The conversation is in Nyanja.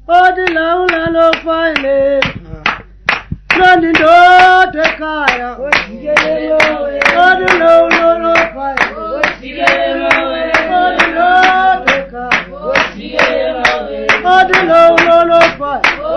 Oh, the long no fine. Running do the kaya. Oh, the long no fine. Oh, the long the kaya. Oh, the long no fine.